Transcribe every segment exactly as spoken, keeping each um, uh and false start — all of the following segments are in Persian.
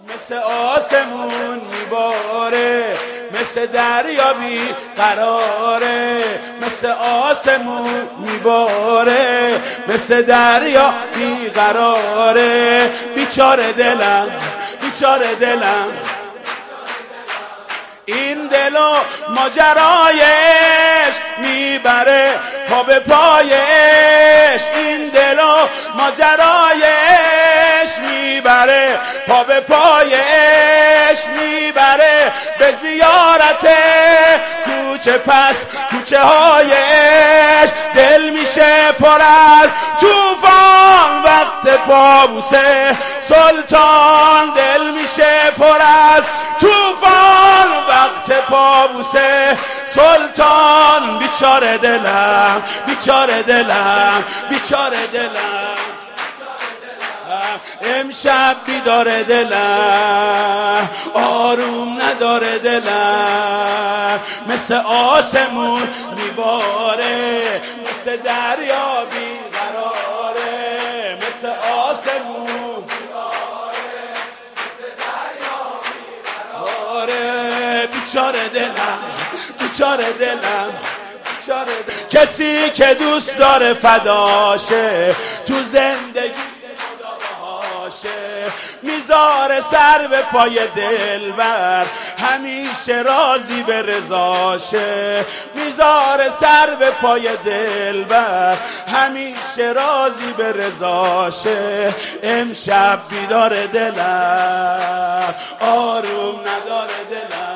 مثل آسمون میباره، مثل دریا بی قراره، مثل آسمون میباره، مثل دریا بی قراره. بیچاره دلم، بیچاره دلم، این دل و ماجرایش میبره پا به پایش، این دل و ماجرایش میبره پا به پایش، میبره به زیارت کوچه پس کوچه هایش. دل میشه پر از طوفان وقت پابوسه سلطان، دل میشه پر از طوفان وقت پابوسه سلطان. بیچاره دلم، بیچاره دلم، بیچاره دلم، امشب بیداره دلم، آروم نداره دلم، مثل آسمون میباره، مثل دریا بیقراره، مثل آسمون میباره، مثل دریا بیقراره. بیچاره دلم، بیچاره دلم، بیچاره دلم. کسی که دوست داره فداشه تو زندگی میذاره سر به پای دلبر، همیشه راضی به رضاشه، میذاره سر به پای دلبر، همیشه راضی به رضاشه. امشب بیدار دلم، آروم نداره دلم،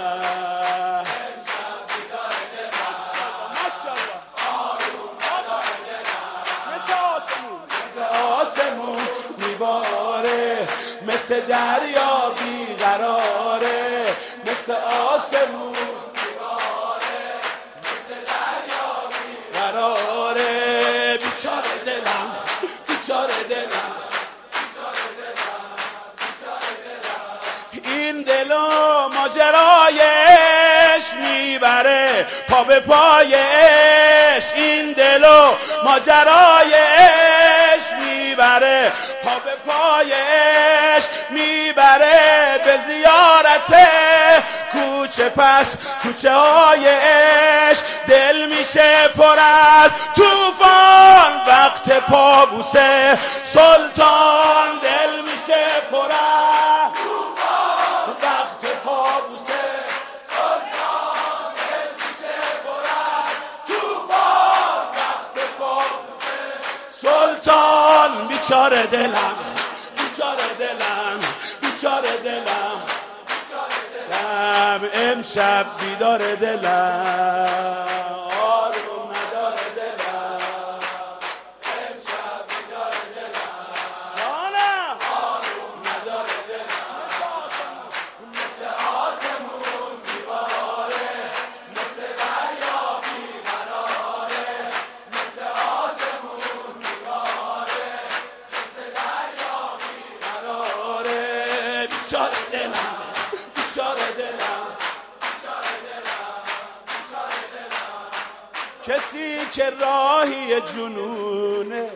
مثل دریا بیقراره، مثل آسمون میباره، مثل دریا بیقراره. بیچاره دلم، بیچاره دلم، بیچاره دلم، بیچاره دلم، این دل و ماجرایش میبره پا به پایش، این دل و ماجرایش میبره پا به پایش، میبره به زیارت کوچه پس کوچه هایش. دل میشه پر از طوفان وقت پابوسه سلطان، دل میشه پر از طوفان وقت پابوسه سلطان، دل میشه پر از طوفان وقت پابوسه سلطان. بیچاره دلم، بیچاره دلم، بیچاره دلم، بیچاره دلم، امشب بیدار دلم، آروم نداره دلم، امشب بیدار دلم، جانم آروم نداره دلم، مثل آسمون میباره، مثل دریا بیقراره، مثل آسمون میباره، مثل دریا بیقراره. بیچاره دلم، بیچاره دلم، بیچاره دلم، بیچاره دلم، کسی که راهی جنونه،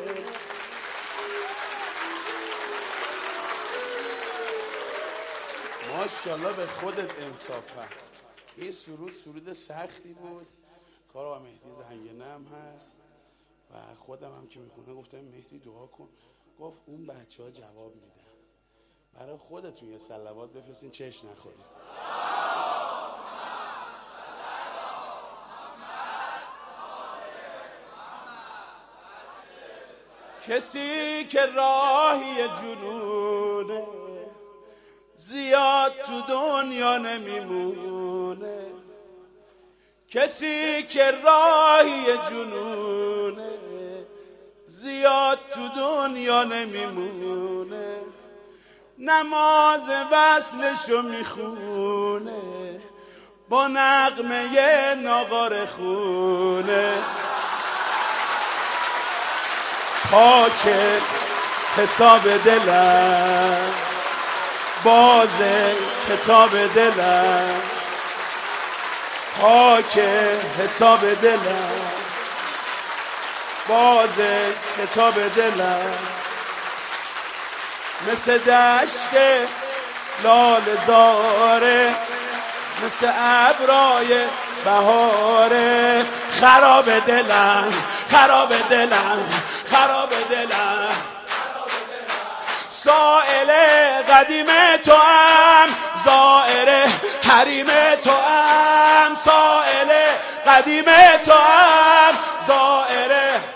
ماشاءالله به خودت انصافا. این سرود سرود سختی بود، کار آقا مهدی زنگنه هم هست و خودم هم که میخونه گفتم مهدی دعا کن، گفت اون بچه ها جواب میدن، برای خودتون یه صلوات بفرستین چش نخورید. کسی که راهی جنونه زیاد تو دنیا نمیمونه، کسی که راهی جنونه زیاد تو دنیا نمیمونه، نماز وصلشو میخونه با نغمه ناقار خونه. پاک حساب دلم، باز کتاب دلم، پاک حساب دلم، باز کتاب دلم، مثل دشت لال زاره مثل ابرای بهاره. خراب دلم خراب دلم خراب دلم سائل قدیم تو هم زائر حریم تو هم سائل قدیم تو هم زائر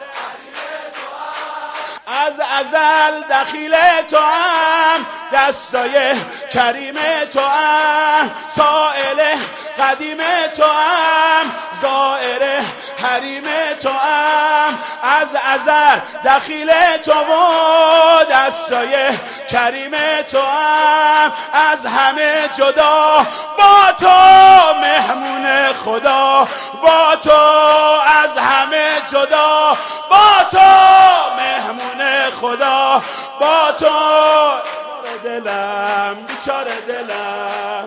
از ازل دخیل تو هم دستای کریم تو هم سائل قدیم تو هم زائر حریم تو هم از ازل دخیل تو و دستای کریم تو هم از همه جدا با تو مهمون خدا با تو از همه جدا با تو مهمون خدا با تو دلم بیچاره دلم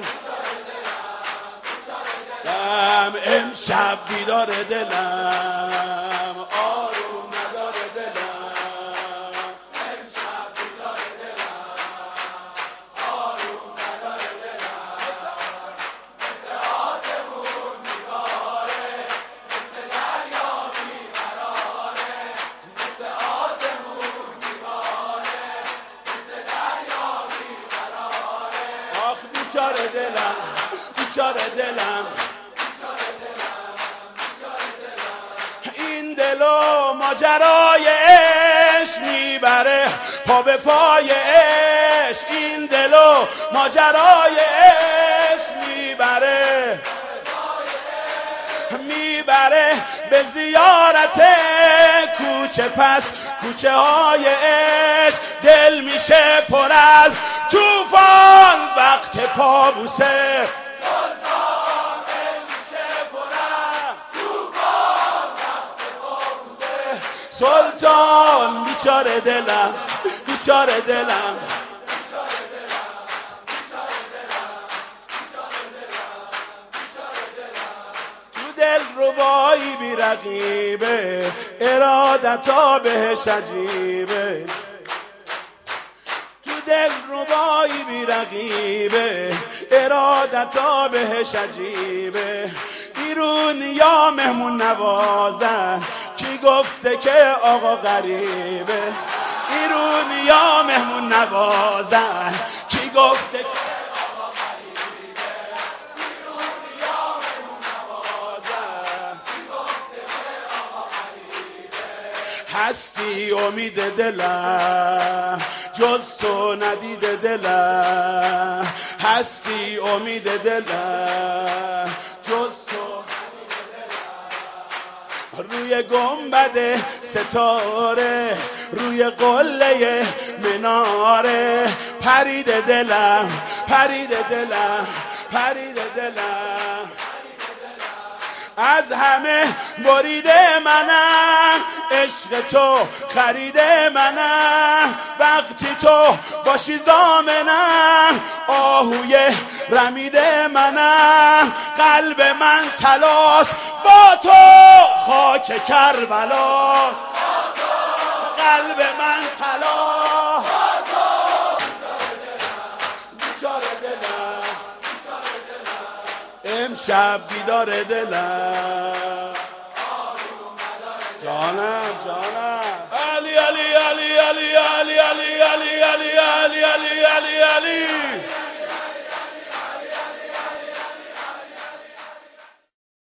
دم امشب بیدار دلم آروم نداره دلم امشب بیدار دلم آروم نداره دلم مثل آسمون میباره مثل دریا بیقراره مثل آسمون میباره مثل دریا بیقراره آخ بیچاره دلم بیچاره دلم این دل و ماجرای عشق میبره پا به پای عشق این دل و ماجرای عشق میبره میبره به زیارت کوچه پس کوچه های عشق دل میشه پر از طوفان وقت پابوسه سلطان بیچاره دلم بیچاره دلم تو دل ربایی بی رقیبه ارادتا بهش عجیبه تو دل ربایی بی رقیبه ارادتا بهش عجیبه بیرون یا مهمون نوازن کی گفته که آقا غریبه ایرون یا مهمون نوازن کی گفته که آقا غریبه ایرون یا مهمون نوازن کی گفته که آقا غریبه هستی امید دلم جز تو ندید دلم هستی امید دلم جز تو روی گنبد ستاره روی قله مناره پرید دلم پرید دلم پرید دلم از همه بریده منم عشق تو خریده منم وقتی تو باشی ضامنم آهوی رمیده منم قلب من تلاس با تو خاک کربلاست قلب من تلاس بیچاره دلم امشب بیدار دلم جانم جانم علی علی علی علی علی علی علی علی علی علی علی علی